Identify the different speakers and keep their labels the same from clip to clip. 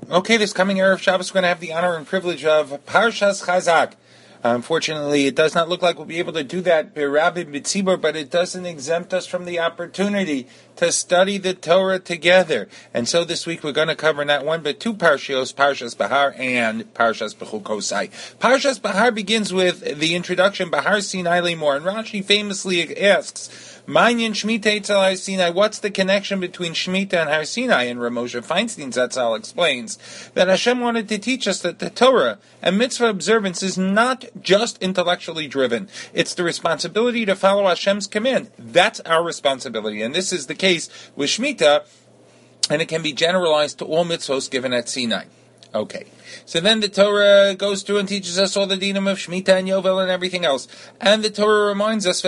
Speaker 1: Okay, this coming Erev Shabbos, we're going to have the honor and privilege of Parshas Chazak. Unfortunately, it does not look like we'll be able to do that B'Rabbi B'Tzibur, but it doesn't exempt us from the opportunity to study the Torah together. And so this week we're going to cover not one but two parshios, Parshas Bahar and Parshas Bechukosai. Parshas Bahar begins with the introduction, Bahar Sinai Lemor, and Rashi famously asks, Ma'inyan Shemitah Eitzel Har Sinai, what's the connection between Shemitah and Har Sinai? And Ramosha Feinstein Zatzal explains that Hashem wanted to teach us that the Torah and mitzvah observance is not just intellectually driven. It's the responsibility to follow Hashem's command. That's our responsibility. And this is the case with Shemitah, and it can be generalized to all mitzvahs given at Sinai. Okay. So then the Torah goes through and teaches us all the dinim of Shemitah and Yovel and everything else. And the Torah reminds us,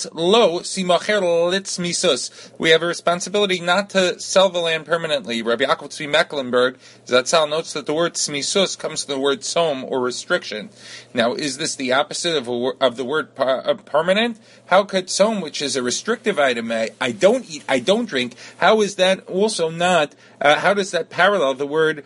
Speaker 1: lo simacher litz misus. We have a responsibility not to sell the land permanently. Rabbi Yaakov Tzvi Mecklenburg, Zatzal, notes that the word smisus comes from the word som, or restriction. Now, is this the opposite of the word permanent? How could som, which is a restrictive item, I don't eat, I don't drink, how is that also not, how does that parallel the word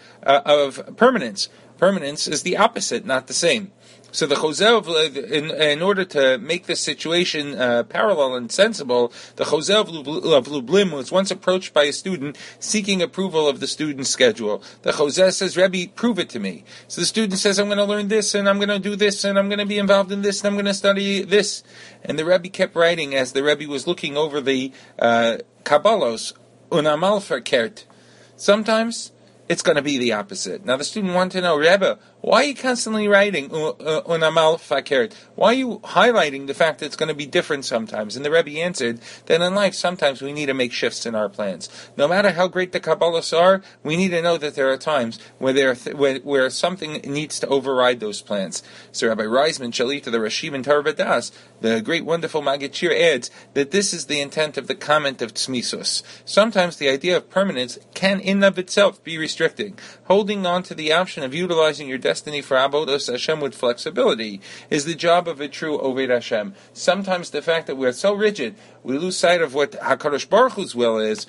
Speaker 1: of permanence? Permanence is the opposite, not the same. So the Choseh, in order to make this situation parallel and sensible, the Choseh of Lublin was once approached by a student seeking approval of the student's schedule. The Choseh says, Rebbe, prove it to me. So the student says, I'm going to learn this, and I'm going to do this, and I'm going to be involved in this, and I'm going to study this. And the Rebbe kept writing as the Rebbe was looking over the Kabbalos, unamal verkehrt. Sometimes it's going to be the opposite. Now the student wanted to know, Rebbe, why are you constantly writing unamal fakert? Why are you highlighting the fact that it's going to be different sometimes? And the Rebbe answered that in life sometimes we need to make shifts in our plans. No matter how great the Kabbalahs are, we need to know that there are times where where something needs to override those plans. So Rabbi Reisman, Shalit of the Rashiv and Torah B'das, the great wonderful Maggid Shir, adds that this is the intent of the comment of Tzmisus. Sometimes the idea of permanence can in and of itself be restricting. Holding on to the option of utilizing your destiny for Avodas Hashem with flexibility is the job of a true Oved Hashem. Sometimes the fact that we're so rigid, we lose sight of what HaKadosh Baruch Hu's will is,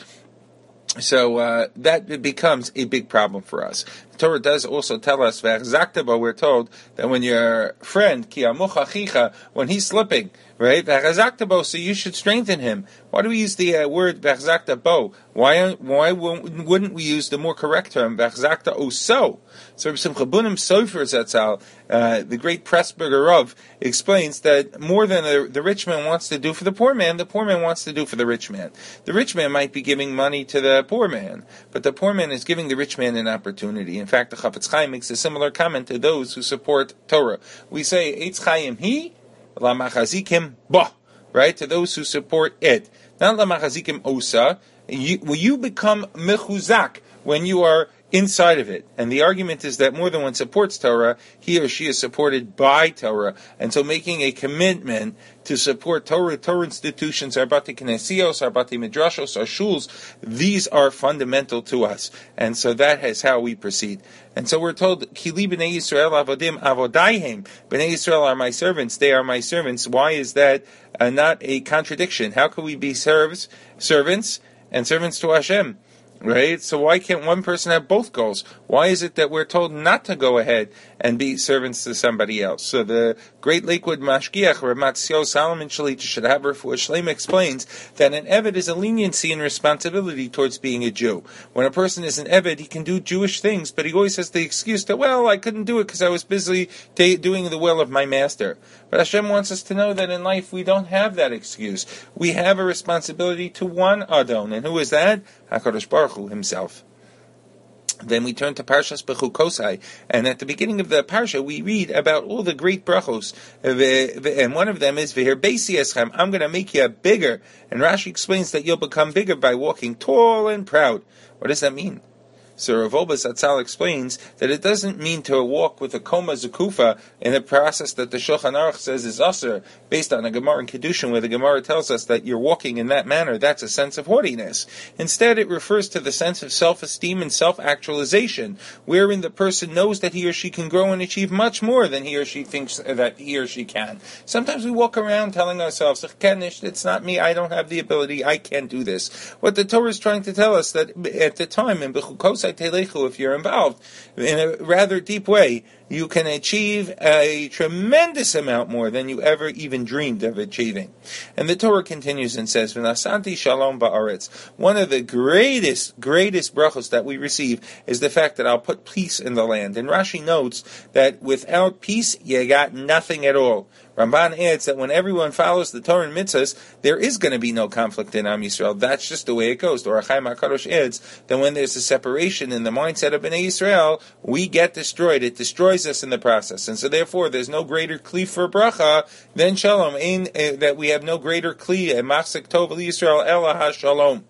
Speaker 1: so that becomes a big problem for us. The Torah does also tell us, we're told that when your friend, ki amuch achicha, when he's slipping, right, so you should strengthen him. Why do we use the word bo? Why wouldn't we use the more correct term, oso? So Simcha Bunim Sofer Zatzal, the great Pressburger Rav, explains that more than the rich man wants to do for the poor man wants to do for the rich man. The rich man might be giving money to the poor man, but the poor man is giving the rich man an opportunity. In fact, the Chafetz Chaim makes a similar comment to those who support Torah. We say, Eitz Chaim hi, la machazikim ba, right? To those who support it. Not la machazikim osa. You become mechuzak when you are inside of it. And the argument is that more than one supports Torah, he or she is supported by Torah. And so making a commitment to support Torah institutions, our Bati Knesios, our Bati Midrashos, our Shuls, these are fundamental to us. And so that is how we proceed. And so we're told, Kili b'nei Yisrael avodim avodaihem. B'nei Yisrael are my servants, they are my servants. Why is that not a contradiction? How can we be servants and servants to Hashem? Right? So why can't one person have both goals? Why is it that we're told not to go ahead and be servants to somebody else? So the great Lakewood Mashgiach, Ramat Sio Solomon Shalit should have Refuah Shleima, explains that an Eved is a leniency and responsibility towards being a Jew. When a person is an Eved, he can do Jewish things, but he always has the excuse that, well, I couldn't do it because I was busy doing the will of my master. But Hashem wants us to know that in life we don't have that excuse. We have a responsibility to one Adon, and who is that? HaKadosh Baruch Hu himself. Then we turn to Parshas Bechukosai, and at the beginning of the parsha we read about all the great brachos, and one of them is V'her Beisi Eschem, I'm going to make you bigger. And Rashi explains that you'll become bigger by walking tall and proud. What does that mean? So Rav Wolbe Zatzal explains that it doesn't mean to walk with a koma zukufa in a process that the Shulchan Aruch says is usher, based on a Gemara in Kedushin, where the Gemara tells us that you're walking in that manner. That's a sense of haughtiness. Instead, it refers to the sense of self-esteem and self-actualization, wherein the person knows that he or she can grow and achieve much more than he or she thinks that he or she can. Sometimes we walk around telling ourselves, it's not me, I don't have the ability, I can't do this. What the Torah is trying to tell us that at the time in Bechukosai if you're involved in a rather deep way, you can achieve a tremendous amount more than you ever even dreamed of achieving. And the Torah continues and says, "V'nasanti shalom ba'aretz." One of the greatest brachos that we receive is the fact that I'll put peace in the land. And Rashi notes that without peace, you got nothing at all. Ramban adds that when everyone follows the Torah and mitzvahs, there is going to be no conflict in Am Yisrael. That's just the way it goes. The Ohr HaChaim HaKadosh adds that when there's a separation in the mindset of Bnei Yisrael, we get destroyed. It destroys us in the process. And so therefore, there's no greater kli for bracha than shalom. That we have no greater kli, machzik tov Yisrael ela ha-shalom.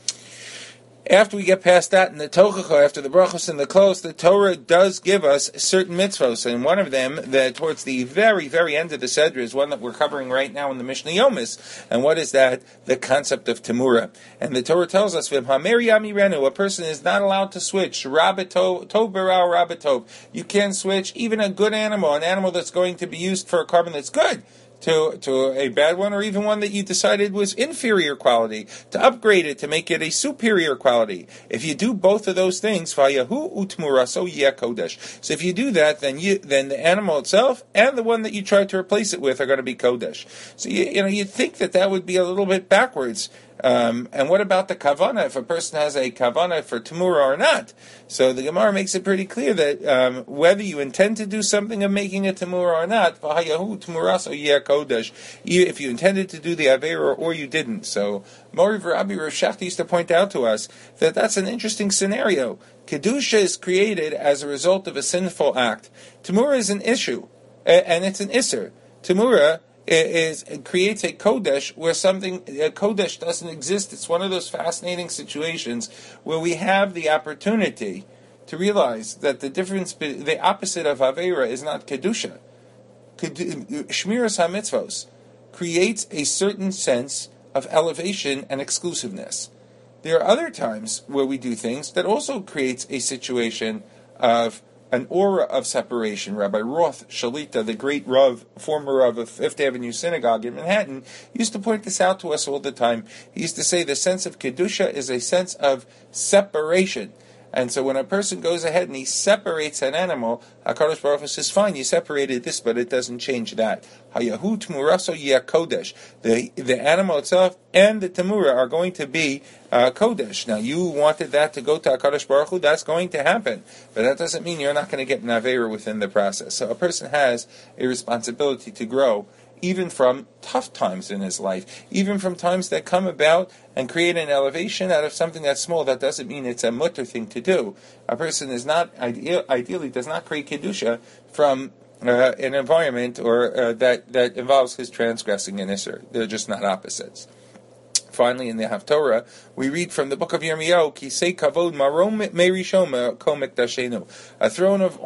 Speaker 1: After we get past that in the Tochacha, after the brachos and the close, the Torah does give us certain mitzvos, and one of them, towards the very, very end of the Sedra, is one that we're covering right now in the Mishnah Yomis. And what is that? The concept of Temura. And the Torah tells us, "V'hameri yamirenu," a person is not allowed to switch. Rabbatov, tov berau rabbatov. You can't switch even a good animal, an animal that's going to be used for a carbon that's good, to a bad one, or even one that you decided was inferior quality, to upgrade it, to make it a superior quality. If you do both of those things, Vayahu utmuraso yeh kodesh. So if you do that, then the animal itself and the one that you tried to replace it with are going to be kodesh. So you'd think that would be a little bit backwards. And what about the kavana? If a person has a kavana for temura or not? So the Gemara makes it pretty clear that whether you intend to do something of making a temura or not, v'hayahu temuraso yeh kodesh. If you intended to do the avera or you didn't. So Mori Rabbi Rav Shachti used to point out to us that that's an interesting scenario. Kedusha is created as a result of a sinful act. Temura is an issue, and it's an isser. Temura creates a kodesh where a kodesh doesn't exist. It's one of those fascinating situations where we have the opportunity to realize that the opposite of Aveira is not kedusha. Shmiras HaMitzvos creates a certain sense of elevation and exclusiveness. There are other times where we do things that also creates a situation of an aura of separation. Rabbi Roth Shalita, the great Rav, former Rav of Fifth Avenue Synagogue in Manhattan, used to point this out to us all the time. He used to say the sense of Kedusha is a sense of separation. And so when a person goes ahead and he separates an animal, HaKadosh Baruch Hu says, fine, you separated this, but it doesn't change that. Hayahu Tmuraso Yeh Kodesh. The animal itself and the Tamura are going to be Kodesh. Now, you wanted that to go to HaKadosh Baruch Hu, that's going to happen. But that doesn't mean you're not going to get an Aveira within the process. So a person has a responsibility to grow, even from tough times in his life, even from times that come about and create an elevation out of something that's small. That doesn't mean it's a mutter thing to do. A person is not, ideally does not create Kedusha from an environment or that involves his transgressing an Isser. They're just not opposites. Finally, in the Haftorah, we read from the book of Yirmiyahu, Kisei Kavod Marom Merishom Komik Dashenu, a throne of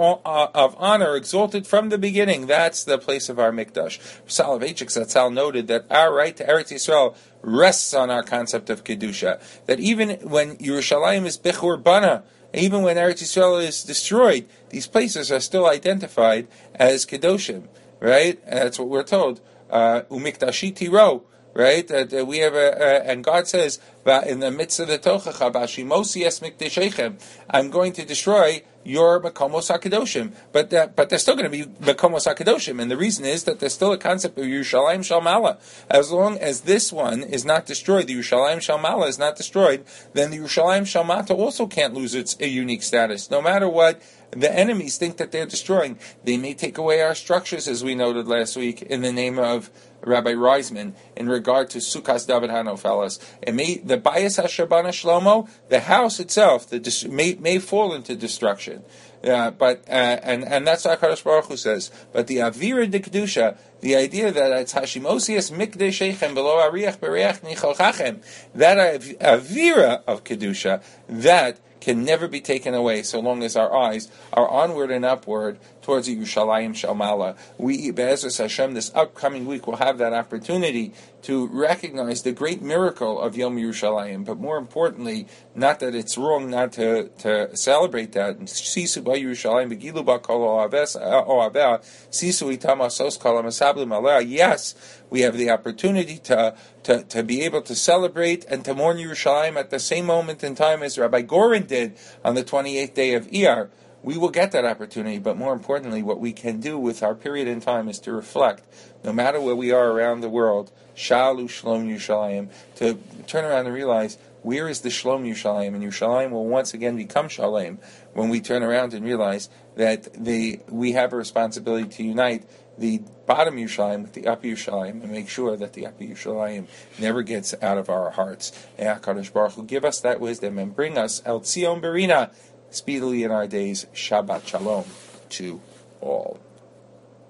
Speaker 1: honor exalted from the beginning. That's the place of our Mikdash. Soloveitchik Zatzal noted that our right to Eretz Yisrael rests on our concept of Kedusha. That even when Yerushalayim is Bechur Bana, even when Eretz Yisrael is destroyed, these places are still identified as Kedoshim, right? And that's what we're told. Umikdashi Tiro. Right, that we have and God says in the midst of the Tochacha, "Bashimosi es mikdeshechem," I'm going to destroy your Makomos HaKadoshim, but they're still going to be Makomos HaKadoshim, and the reason is that there's still a concept of Yerushalayim Shel Mala. As long as this one is not destroyed, the Yerushalayim Shel Mala is not destroyed, then the Yerushalayim Shel Mata also can't lose its unique status, no matter what the enemies think that they're destroying. They may take away our structures, as we noted last week, in the name of Rabbi Reisman, in regard to Sukkos David Hanofelas. The Bayis HaShabana Shlomo, the house itself, may fall into destruction. But that's what HaKadosh Baruch Hu says. But the Avira de Kedusha, the idea that it's Hashimosias Mikdeshechem below Ariach Bereach Nichochachem, that Avira of Kedusha, that can never be taken away so long as our eyes are onward and upward towards Yerushalayim Shalmala. We, Be'ezras Hashem, this upcoming week will have that opportunity to recognize the great miracle of Yom Yerushalayim, but more importantly, not that it's wrong not to celebrate that. Sisu ba Yerushalayim begilu ba kol ohaveh, sisu itam asos kol hamasablim aleh. Yes, we have the opportunity to be able to celebrate and to mourn Yerushalayim at the same moment in time as Rabbi Gorin did on the 28th day of Iyar. We will get that opportunity, but more importantly, what we can do with our period in time is to reflect, no matter where we are around the world, Shalu Shlom Yerushalayim, to turn around and realize, where is the Shlom Yerushalayim? And Yerushalayim will once again become Shalem when we turn around and realize that we have a responsibility to unite the bottom Yerushalayim with the upper Yerushalayim and make sure that the upper Yerushalayim never gets out of our hearts. May HaKadosh Baruch Hu give us that wisdom and bring us El Tzion Berina speedily in our days. Shabbat Shalom to all.